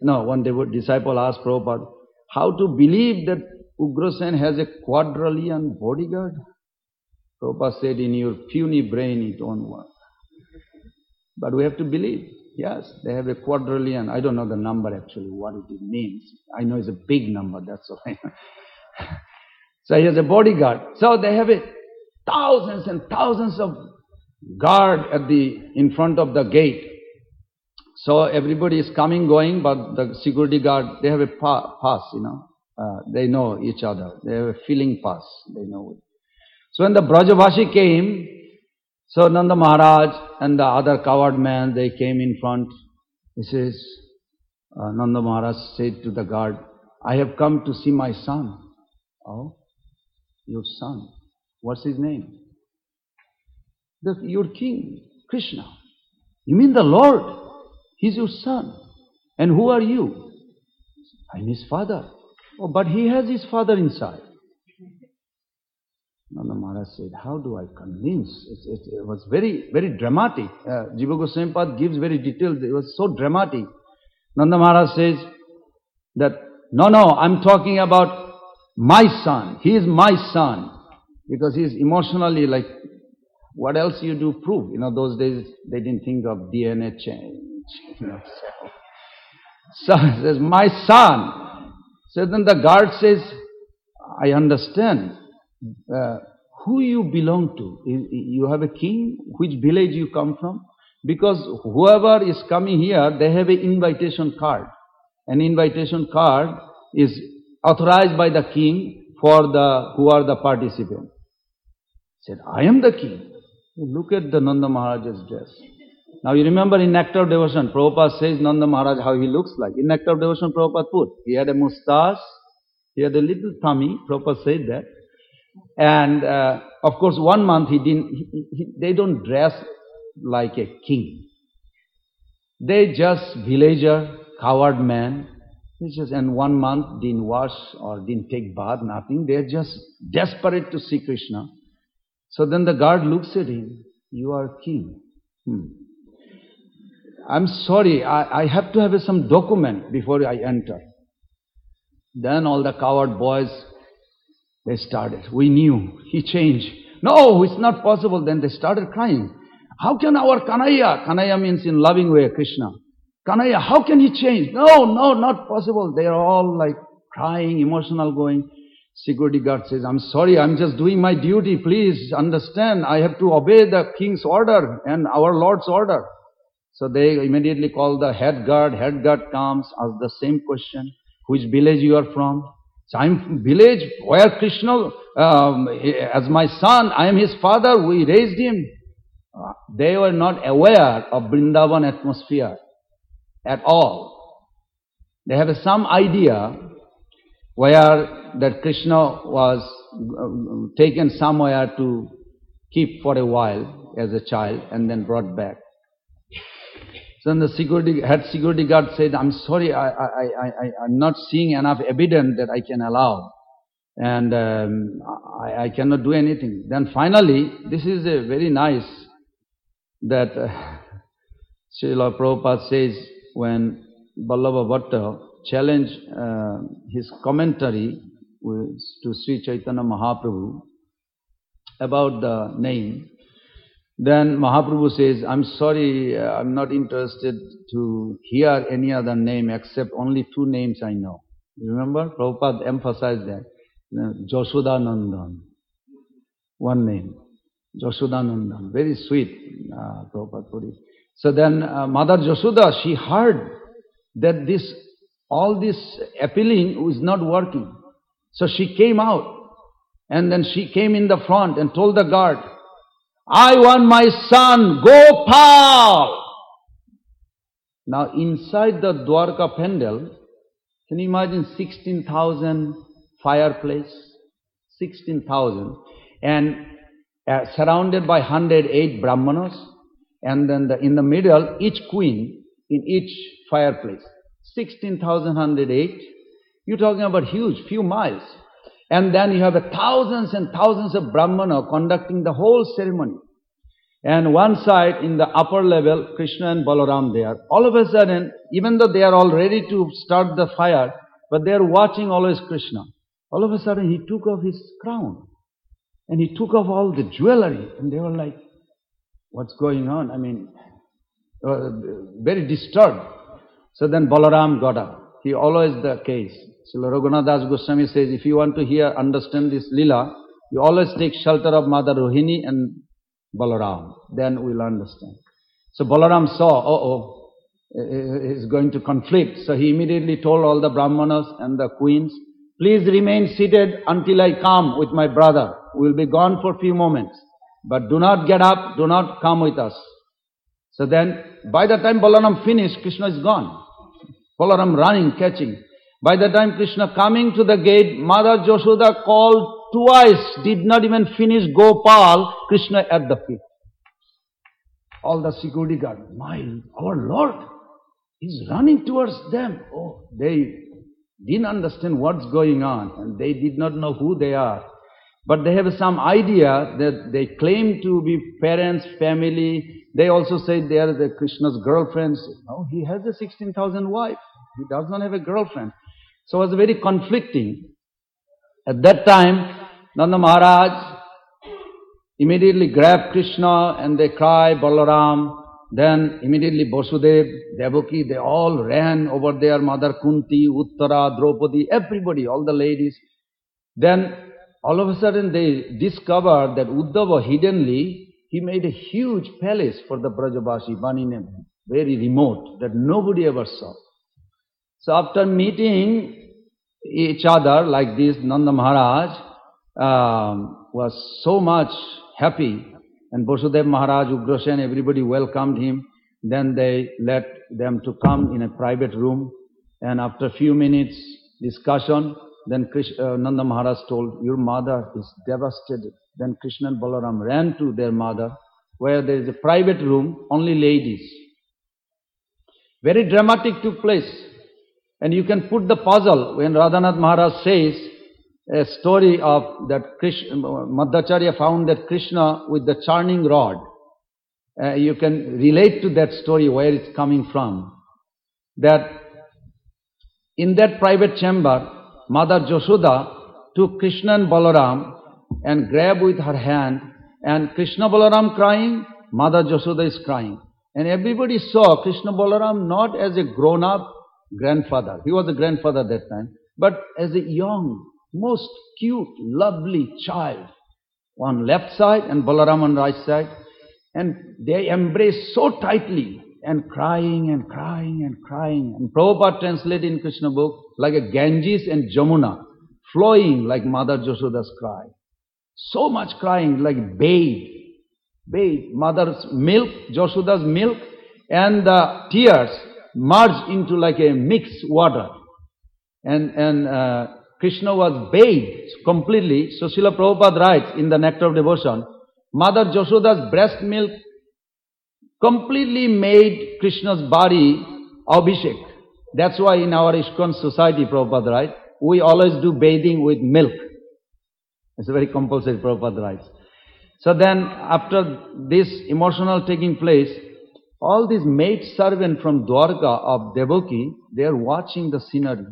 one disciple asked Prabhupada, how to believe that Ugrasen has a quadrillion bodyguard? Prabhupada said, in your puny brain it won't work. But we have to believe. Yes, they have a quadrillion. I don't know the number actually, what it means. I know it's a big number, that's all I know. So he has a bodyguard. So they have thousands and thousands of guard in front of the gate. So everybody is coming, going, but the security guard, they have a pass, they know each other. They have a feeling pass, they know it. So when the Brajavashi came, so Nanda Maharaj and the other coward man, they came in front. He says, Nanda Maharaj said to the guard, I have come to see my son. Oh, your son. What's his name? Your king, Krishna. You mean the Lord? He's your son. And who are you? I'm his father. Oh, but he has his father inside. Nanda Maharaj said, how do I convince? It was very, very dramatic. Jiva Goswami Pad gives very detailed. It was so dramatic. Nanda Maharaj says that, no, I'm talking about my son. He is my son. Because he is emotionally like, what else you do prove? Those days they didn't think of DNA change. So he says, my son. So then the guard says, I understand. Who you belong to? You have a king? Which village you come from? Because whoever is coming here, they have an invitation card. An invitation card is authorized by the king for who are the participants. He said, I am the king. Look at the Nanda Maharaj's dress. Now you remember in Nectar of Devotion, Prabhupada says Nanda Maharaj how he looks like. In Nectar of Devotion, Prabhupada put, he had a moustache, he had a little tummy, Prabhupada said that. And of course 1 month they don't dress like a king. They just villager, coward man. And 1 month didn't wash or didn't take bath, nothing. They're just desperate to see Krishna. So then the guard looks at him. You are king. I'm sorry, I have to have some document before I enter. Then all the coward boys, they started. We knew. He changed. No, it's not possible. Then they started crying. How can our Kanhaiya means in loving way, Krishna. Kanhaiya, how can he change? No, not possible. They are all like crying, emotional going. Security guard says, I'm sorry, I'm just doing my duty. Please understand, I have to obey the king's order and our Lord's order. So they immediately call the head guard. Head guard comes, asks the same question. Which village you are from? So I'm from village where Krishna, as my son, I am his father, we raised him. They were not aware of Vrindavan atmosphere at all. They have some idea where that Krishna was taken somewhere to keep for a while as a child and then brought back. So then the security guard said, I'm sorry, I'm not seeing enough evidence that I can allow. And I cannot do anything. Then finally, this is a very nice that Srila Prabhupada says when Vallabha Bhatta challenged his commentary to Sri Chaitanya Mahaprabhu about the name. Then Mahaprabhu says, I'm sorry, I'm not interested to hear any other name except only 2 names I know. You remember? Prabhupada emphasized that. Jashodanandan. 1 name. Jashodanandan. Very sweet, Prabhupada put it. So then Mother Jashoda, she heard that all this appealing was not working. So she came out and then she came in the front and told the guard, I want my son, Gopal! Now inside the Dwarka Pendal, can you imagine 16,000 fireplace? 16,000. And surrounded by 108 Brahmanas. And then in the middle, each queen in each fireplace. 16,108. You're talking about huge, few miles. And then you have thousands and thousands of Brahmana conducting the whole ceremony. And one side, in the upper level, Krishna and Balaram there. All of a sudden, even though they are all ready to start the fire, but they are watching always Krishna. All of a sudden, he took off his crown. And he took off all the jewelry. And they were like, what's going on? I mean, very disturbed. So then Balaram got up. He always the case. Srila Raghunath Das Goswami says, if you want to understand this lila, you always take shelter of Mother Rohini and Balaram. Then we'll understand. So Balaram saw, it's going to conflict. So he immediately told all the Brahmanas and the queens, please remain seated until I come with my brother. We'll be gone for a few moments. But do not get up, do not come with us. So then, by the time Balaram finished, Krishna is gone. Balaram running, catching. By the time Krishna coming to the gate, Mother Yashoda called twice, did not even finish Gopal, Krishna at the feet. All the security guard, our Lord is running towards them. Oh, they didn't understand what's going on, and they did not know who they are. But they have some idea that they claim to be parents, family. They also say they are the Krishna's girlfriends. No, he has a 16,000 wife. He does not have a girlfriend. So it was very conflicting. At that time, Nanda Maharaj immediately grabbed Krishna and they cried, Balaram. Then immediately Vasudev, Devaki, they all ran over there, Mother Kunti, Uttara, Draupadi, everybody, all the ladies. Then all of a sudden they discovered that Uddhava hiddenly, he made a huge palace for the Brajavashi, Banine, very remote, that nobody ever saw. So after meeting each other like this, Nanda Maharaj was so much happy. And Vasudev Maharaj, Ugrasen, everybody welcomed him. Then they let them to come in a private room. And after a few minutes discussion, then Nanda Maharaj told, your mother is devastated. Then Krishna and Balaram ran to their mother, where there is a private room, only ladies. Very dramatic took place. And you can put the puzzle when Radhanath Maharaj says a story of that Madhacharya found that Krishna with the churning rod. You can relate to that story where it's coming from. That in that private chamber, Mother Yashoda took Krishna and Balaram and grabbed with her hand, and Krishna Balaram crying, Mother Yashoda is crying. And everybody saw Krishna Balaram not as a grown-up grandfather. He was a grandfather that time, but as a young, most cute, lovely child. On left side and Balaram on right side. And they embraced so tightly and crying and crying and crying. And Prabhupada translated in Krishna book like a Ganges and Jamuna, flowing like Mother Yashoda's cry. So much crying, like bathed. Mother's milk, Yashoda's milk, and the tears merged into like a mixed water. And Krishna was bathed completely. So Srila Prabhupada writes in the Nectar of Devotion, Mother Yashoda's breast milk completely made Krishna's body Abhishek. That's why in our ISKCON society, Prabhupada writes, we always do bathing with milk. It's a very compulsory, Prabhupada writes. So then after this emotional taking place, all these maid servants from Dwarka of Devaki, they are watching the scenery.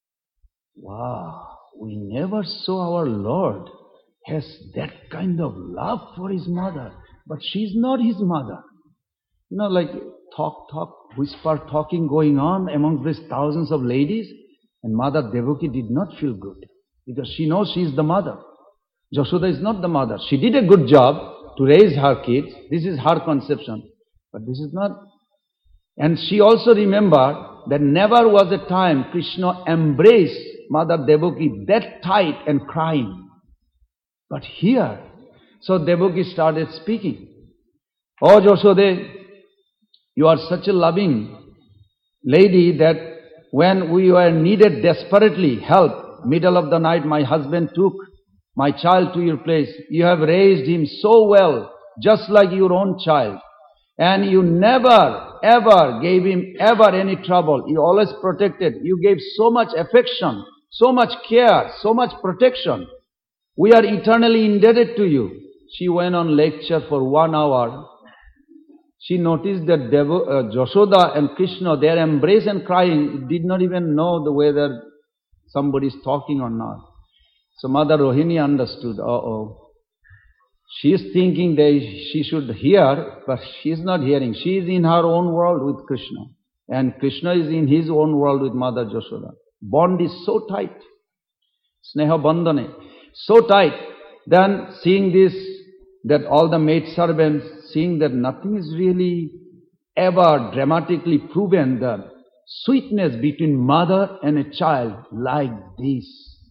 Wow, we never saw our Lord has that kind of love for his mother, but she's not his mother. You know, like whisper talking going on amongst these thousands of ladies, and Mother Devaki did not feel good, because she knows she is the mother. Yashoda is not the mother. She did a good job to raise her kids. This is her conception, but this is not. And she also remembered that never was a time Krishna embraced Mother Devaki that tight and crying. But here, so Devaki started speaking. Oh Yashoda, you are such a loving lady that when we were needed desperately help, middle of the night my husband took my child to your place. You have raised him so well, just like your own child. And you never, ever gave him ever any trouble. You always protected. You gave so much affection, so much care, so much protection. We are eternally indebted to you. She went on lecture for 1 hour she noticed that Yashoda and Krishna, their embrace and crying, did not even know whether somebody is talking or not. So Mother Rohini understood, she is thinking that she should hear, but she is not hearing. She is in her own world with Krishna. And Krishna is in his own world with Mother Yashoda. Bond is so tight. Sneha bandhane. So tight. Then seeing this, that all the maid servants, seeing that nothing is really ever dramatically proven the sweetness between mother and a child like this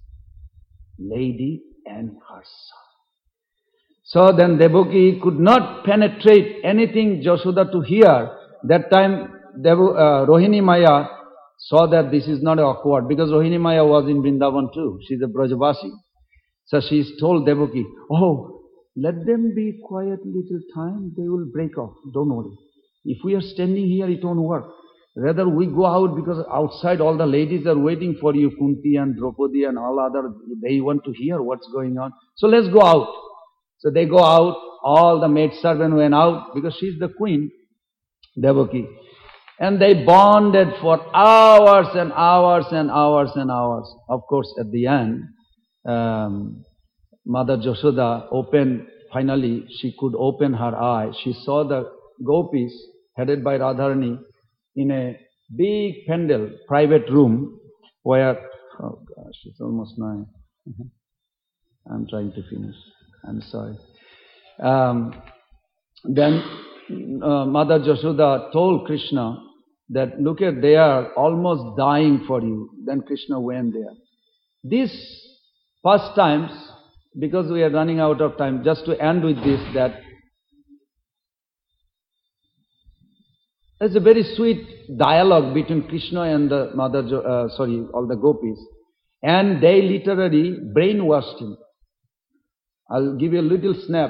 lady and her son. So then Devaki could not penetrate anything Yashoda to hear. That time Rohini Maya saw that this is not awkward, because Rohini Maya was in Vrindavan too. She's a Brajavasi. So she told Devaki, let them be quiet little time, they will break off, don't worry. If we are standing here, it won't work. Rather we go out, because outside all the ladies are waiting for you, Kunti and Draupadi and all other, they want to hear what's going on. So let's go out. So they go out, all the maid servant went out, because she's the queen, Devaki. And they bonded for hours and hours and hours and hours. Of course, at the end, Mother Yashoda finally she could open her eye. She saw the gopis headed by Radharani in a big pandal, private room where, oh gosh, it's almost 9. I'm trying to finish. I'm sorry. Then Mother Yashoda told Krishna that, look at, they are almost dying for you. Then Krishna went there. These pastimes, because we are running out of time, just to end with this, that there's a very sweet dialogue between Krishna and the all the gopis, and they literally brainwashed him. I'll give you a little snap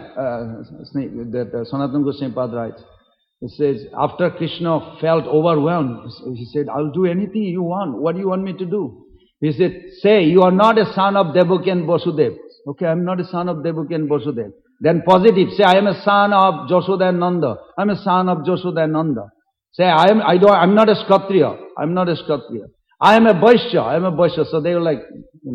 that Sanatana Goswami Pad writes. It says, after Krishna felt overwhelmed, he said, I'll do anything you want. What do you want me to do? He said, say, you are not a son of Devaki and Vasudev. Okay, I'm not a son of Devaki and Vasudev. Then positive, say, I am a son of Yashoda and Nanda. I'm a son of Yashoda and Nanda. Say, I'm not a Kshatriya. I'm not a Kshatriya. I am a Vaishya. I'm a Vaishya. So they were like,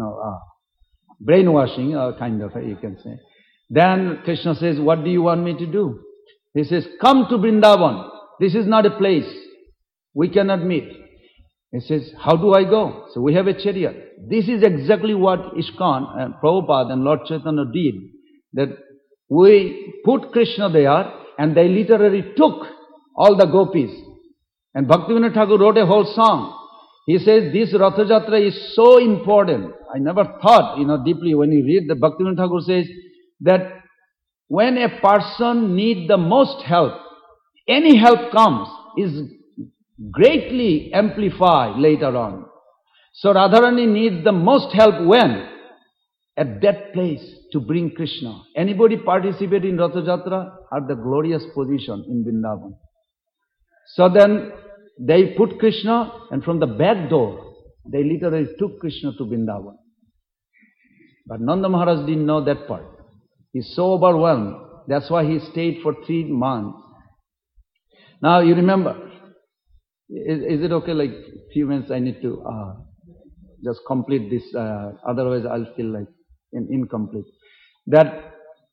brainwashing, kind of, you can say. Then Krishna says, what do you want me to do? He says, come to Vrindavan. This is not a place. We cannot meet. He says, how do I go? So we have a chariot. This is exactly what ISKCON and Prabhupada and Lord Chaitanya did. That we put Krishna there and they literally took all the gopis. And Bhaktivinoda Thakur wrote a whole song. He says, this Ratha Jatra is so important. I never thought, deeply when you read the Bhaktivinoda Thakur says that when a person needs the most help, any help comes, is greatly amplified later on. So Radharani needs the most help when? At that place to bring Krishna. Anybody participate in Ratha Jatra are the glorious position in Vrindavan. So then they put Krishna, and from the back door, they literally took Krishna to Vrindavan. But Nanda Maharaj didn't know that part. He's so overwhelmed. That's why he stayed for 3 months. Now you remember, is it okay, like few minutes I need to just complete this, otherwise I'll feel like incomplete. That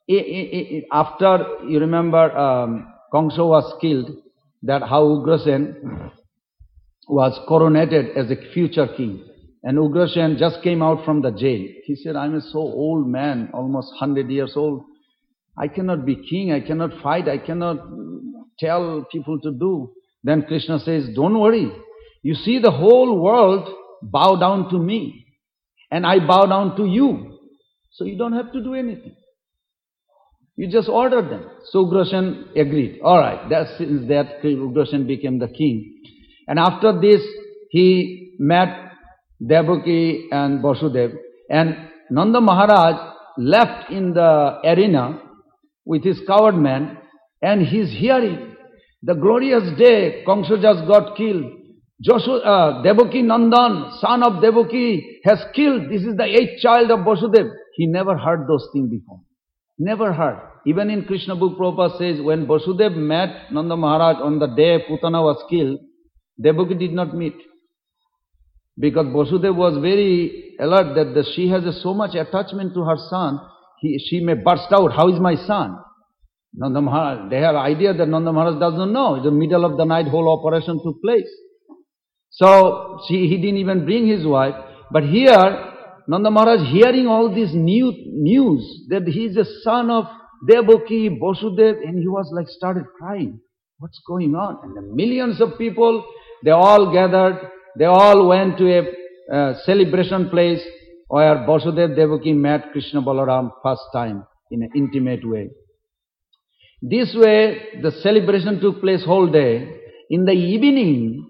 after, you remember, Kamsa was killed, that how Ugrasen was coronated as a future king. And Ugrasen just came out from the jail. He said, I'm a so old man, almost 100 years old. I cannot be king, I cannot fight, I cannot tell people to do. Then Krishna says, don't worry. You see the whole world bow down to me. And I bow down to you. So you don't have to do anything. You just order them. So Ugrasen agreed. Alright, since that Ugrasen became the king. And after this, he met Devaki and Vasudev. And Nanda Maharaj left in the arena with his coward man, and he's hearing the glorious day Kamsa just got killed. Devaki Nandan, son of Devaki, has killed. This is the 8th child of Vasudev. He never heard those things before. Never heard. Even in Krishna book, Prabhupada says, when Vasudeva met Nanda Maharaj on the day Putana was killed, Devaki did not meet. Because Vasudeva was very alert that she has so much attachment to her son, she may burst out, how is my son? Nanda Maharaj, they have idea that Nanda Maharaj does not know. In the middle of the night, whole operation took place. So he didn't even bring his wife. But here, Nanda Maharaj hearing all this news that he is a son of Devaki, Vasudeva, and he was like started crying. What's going on? And the millions of people, they all gathered, they all went to a celebration place where Vasudeva Devaki met Krishna Balaram first time in an intimate way. This way, the celebration took place whole day. In the evening,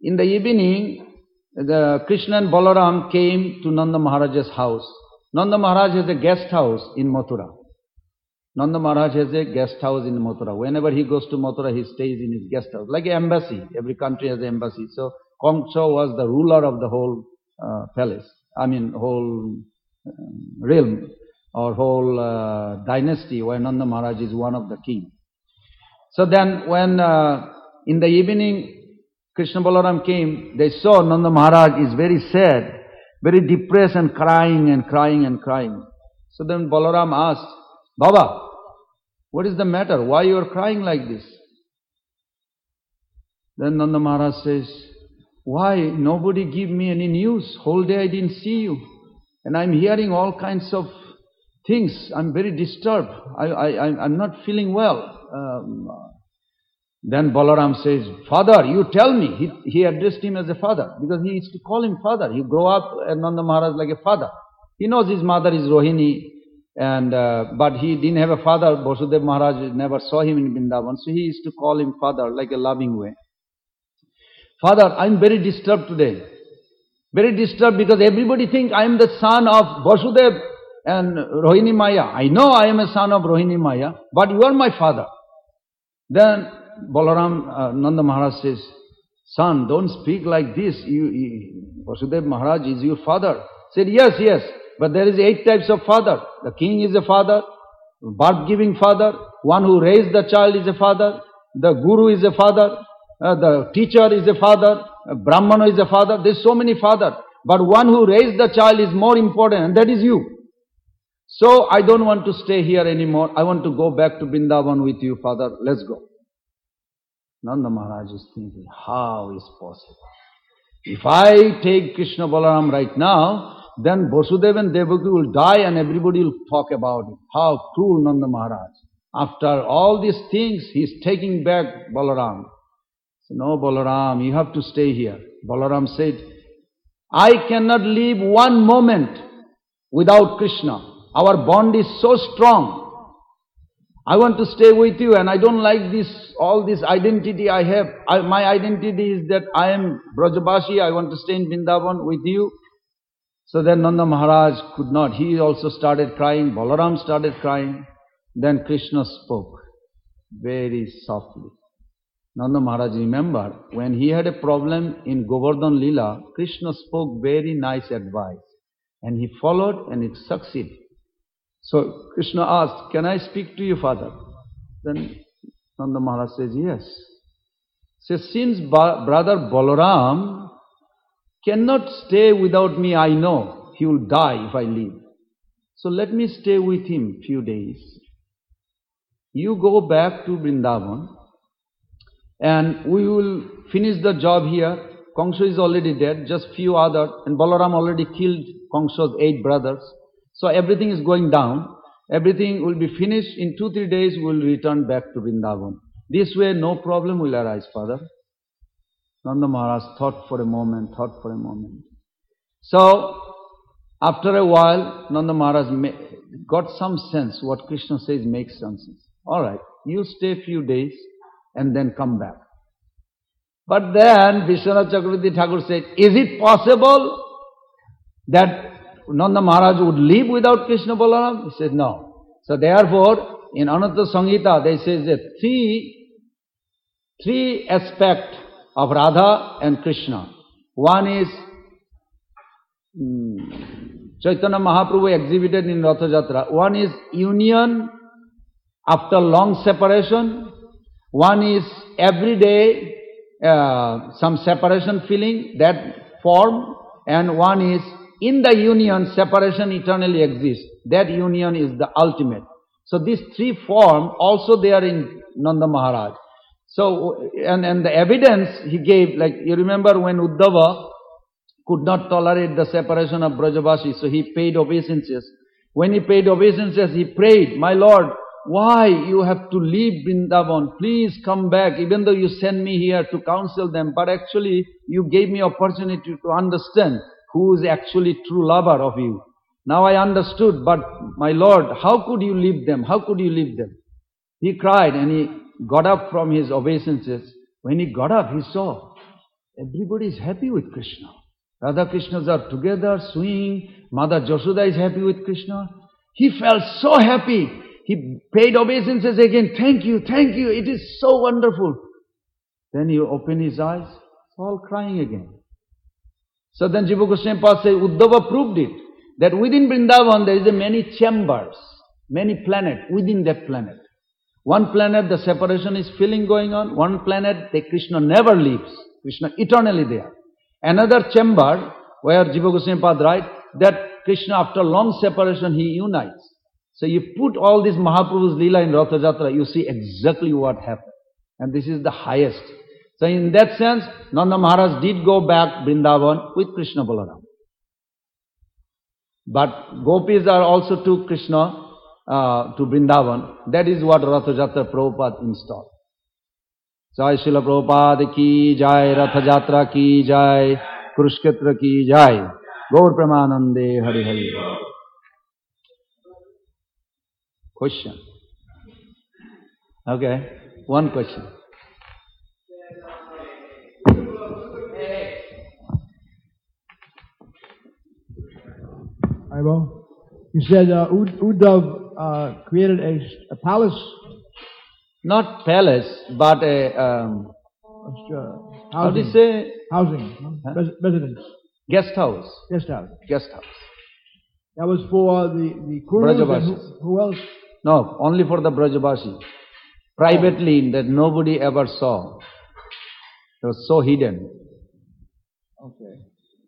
the Krishna and Balaram came to Nanda Maharaj's house. Nanda Maharaj has a guest house in Mathura. Nanda Maharaj has a guest house in Mathura. Whenever he goes to Mathura, he stays in his guest house, like an embassy. Every country has an embassy. So Kamsa was the ruler of the whole palace. Whole realm or whole dynasty where Nanda Maharaj is one of the king. So then when in the evening Krishna Balaram came, they saw Nanda Maharaj is very sad, very depressed and crying and crying and crying. So then Balaram asked, Baba, what is the matter? Why you are crying like this? Then Nanda Maharaj says, why? Nobody give me any news. Whole day I didn't see you. And I'm hearing all kinds of things. I'm very disturbed. I'm not feeling well. Then Balaram says, Father, you tell me. He addressed him as a father because he used to call him father. He grew up at Nanda Maharaj like a father. He knows his mother is Rohini, but he didn't have a father. Vasudeva Maharaj never saw him in Vrindavan, so he used to call him father like a loving way. Father, I'm very disturbed today. Very disturbed because everybody thinks I am the son of Vasudeva and Rohini Maya. I know I am a son of Rohini Maya, but you are my father. Then Balaram, Nanda Maharaj says, son, don't speak like this. Vasudeva Maharaj is your father. Said, yes, but there is 8 types of father. The king is a father, birth-giving father, one who raised the child is a father, the guru is a father, the teacher is a father, Brahmana is a father. There's so many fathers. But one who raised the child is more important, and that is you. So I don't want to stay here anymore. I want to go back to Vrindavan with you, Father. Let's go. Nanda Maharaj is thinking, how is possible? If I take Krishna Balaram right now, then Vasudeva and Devaki will die and everybody will talk about it. How cruel Nanda Maharaj. After all these things, he is taking back Balaram. So, no, Balaram, you have to stay here. Balaram said, I cannot live one moment without Krishna. Our bond is so strong. I want to stay with you and I don't like all this identity I have. My identity is that I am Brajabasi, I want to stay in Vrindavan with you. So then Nanda Maharaj could not. He also started crying. Balaram started crying. Then Krishna spoke very softly. Nanda Maharaj remembered when he had a problem in Govardhan Lila, Krishna spoke very nice advice. And he followed and it succeeded. So Krishna asked, can I speak to you, Father? Then Nanda Maharaj says, yes. Says, since brother Balaram cannot stay without me, I know he will die if I leave. So let me stay with him few days. You go back to Vrindavan and we will finish the job here. Kamsa is already dead, just few other, and Balaram already killed Kamsa's 8 brothers. So everything is going down. Everything will be finished. In 2-3 days we will return back to Vrindavan. This way no problem will arise, Father. Nanda Maharaj thought for a moment. So after a while, Nanda Maharaj got some sense. What Krishna says makes some sense. Alright, you stay few days and then come back. But then Vishwanath Chakravarti Thakur said, is it possible that Nanda Maharaj would live without Krishna Balaram? He said, no. So therefore, in Ananta Samhita, they say that three aspects of Radha and Krishna. One is Chaitanya Mahaprabhu exhibited in Ratha Jatra. One is union after long separation, one is every day some separation feeling, that form, and one is in the union, separation eternally exists. That union is the ultimate. So these three forms also they are in Nanda Maharaj. So, and the evidence he gave, like you remember when Uddhava could not tolerate the separation of Brajavashi, so he paid obeisances. When he paid obeisances, he prayed, "My Lord, why you have to leave Vrindavan? Please come back, even though you sent me here to counsel them, but actually you gave me opportunity to understand who is actually true lover of you. Now I understood, but my Lord, how could you leave them? How could you leave them?" He cried and he got up from his obeisances. When he got up, he saw everybody is happy with Krishna. Radha Krishnas are together, swinging. Mother Jashoda is happy with Krishna. He felt so happy. He paid obeisances again. Thank you, it is so wonderful. Then he opened his eyes, all crying again. So then Jiva Goswami Pad says, Uddhava proved it, that within Vrindavan there is many chambers, many planets within that planet. One planet, the separation is feeling going on. One planet, the Krishna never leaves. Krishna eternally there. Another chamber, where Jiva Goswami Pad writes, that Krishna after long separation, he unites. So you put all these Mahaprabhu's Leela in Ratha Jatra, you see exactly what happened. And this is the highest. So in that sense, Nanda Maharaj did go back Vrindavan with Krishna Balaram. But gopis are also to Krishna, to Vrindavan. That is what Ratha Jatra Prabhupada installed. Jai Srila Prabhupada ki jai, Ratha Jatra ki jai, Kurukshetra ki jai, Gaur Premanande Hari Hari. Question. Okay, one question. Well, you said Uddhav created a palace. Not palace, but a how do you say? Housing, huh? Residence. Guest house. Guest house. Guest house. That was for the Kurus and who else? No, only for the Brajavashi. Privately, that nobody ever saw. It was so hidden. Okay.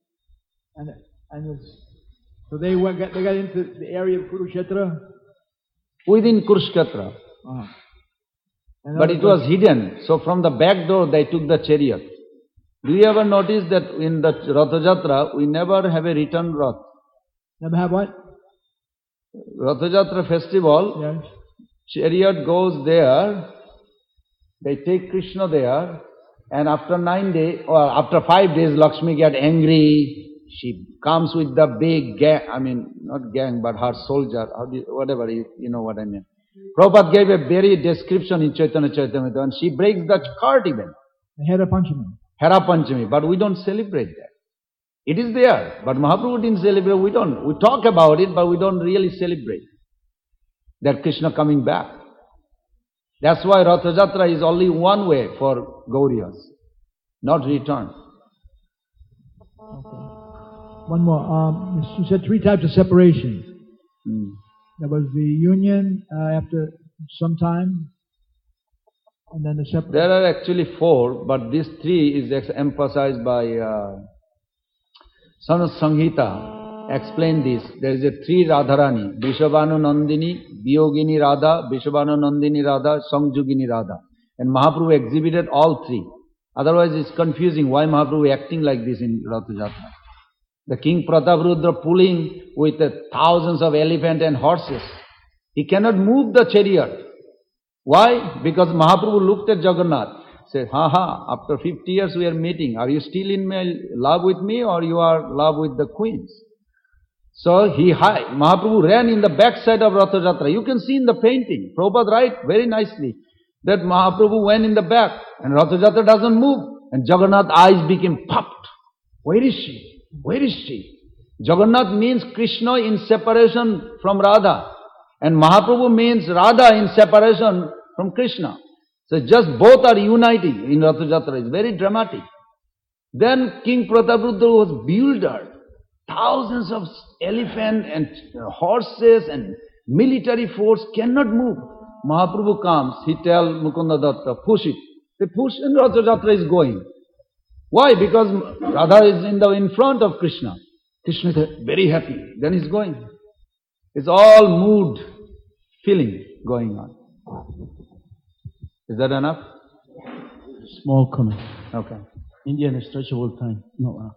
And so they got into the area of Kurukshetra? Within Kurukshetra. Uh-huh. But it was hidden. So from the back door they took the chariot. Do you ever notice that in the Ratha Jatra we never have a return Rath? Never have what? Ratha Jatra festival, yes. Chariot goes there, they take Krishna there, and after 9 days, or after 5 days, Lakshmi get angry. She comes with the big gang, not gang, but her soldier, whatever, you know what I mean. Prabhupada gave a very description in Chaitanya Charitamrita, and she breaks the cart even. Hera Panchami. Hera Panchami, but we don't celebrate that. It is there, but Mahaprabhu didn't celebrate, we don't. We talk about it, but we don't really celebrate that Krishna coming back. That's why Ratha Jatra is only one way for Gauriyas, not return. Okay. One more. You said 3 types of separation. There was the union after some time, and then the separation. There are actually 4, but these 3 is emphasized by Sanat Sanghita. Explain this. There is a 3 Radharani: Vrishabhanu Nandini, Viyogini Radha, Vrishabhanu Nandini Radha, Sangjugini Radha. And Mahaprabhu exhibited all 3. Otherwise it's confusing why Mahaprabhu acting like this in Ratha Jatra. The King Prataprudra pulling with thousands of elephants and horses. He cannot move the chariot. Why? Because Mahaprabhu looked at Jagannath, said, after 50 years we are meeting. Are you still in love with me or you are in love with the queens? So Mahaprabhu ran in the backside of Ratha Jatra. You can see in the painting. Prabhupada writes very nicely that Mahaprabhu went in the back and Ratha Jatra doesn't move. And Jagannath's eyes became popped. Where is she? Where is she? Jagannath means Krishna in separation from Radha. And Mahaprabhu means Radha in separation from Krishna. So just both are uniting in Ratha Jatra. It's very dramatic. Then King Prataprudra was bewildered. Thousands of elephants and horses and military force cannot move. Mahaprabhu comes, he tells Mukunda Datta, push it. They push and Ratha Jatra is going. Why? Because Radha is in front of Krishna. Krishna is very happy. Then he's going. It's all mood feeling going on. Is that enough? Small comment. Okay. Indian stretchable time. No.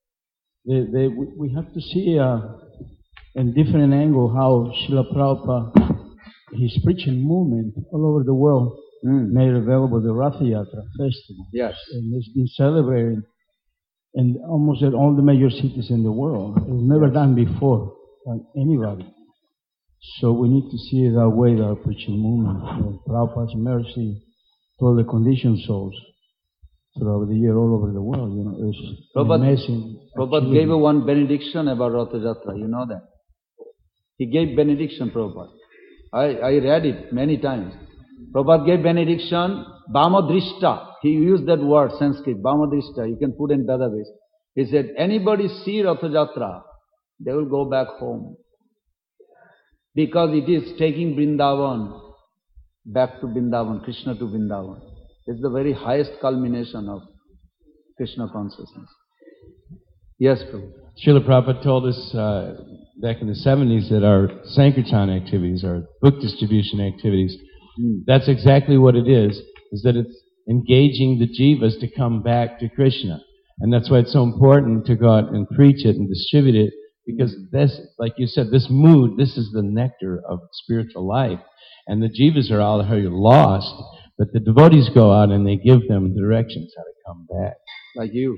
We have to see in different angle how Srila Prabhupada, his preaching movement all over the world, made available the Ratha Yatra festival. Yes. And it's been celebrated in almost at all the major cities in the world. It was never done before by anybody. So we need to see it that way, our preaching movement. Prabhupada's mercy to all the conditioned souls throughout the year all over the world. You know, it's amazing. Prabhupada gave one benediction about Ratha Jatra, you know that. He gave benediction, Prabhupada. I read it many times. Prabhupada gave benediction, Bhamadrishta. He used that word, Sanskrit, Bhamadrishta. You can put in database. He said, anybody see Ratha Jatra, they will go back home. Because it is taking Vrindavan back to Vrindavan, Krishna to Vrindavan. It's the very highest culmination of Krishna consciousness. Yes, Prabhu. Srila Prabhupada told us back in the 70s that our Sankirtan activities, our book distribution activities, that's exactly what it is that it's engaging the jivas to come back to Krishna. And that's why it's so important to go out and preach it and distribute it, because this, like you said, this mood, this is the nectar of spiritual life. And the jivas are all lost, but the devotees go out and they give them directions how to come back. Like you.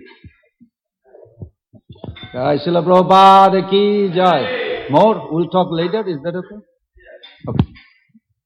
Jai Srila Prabhupada ki jai. More? We'll talk later. Is that okay? Okay.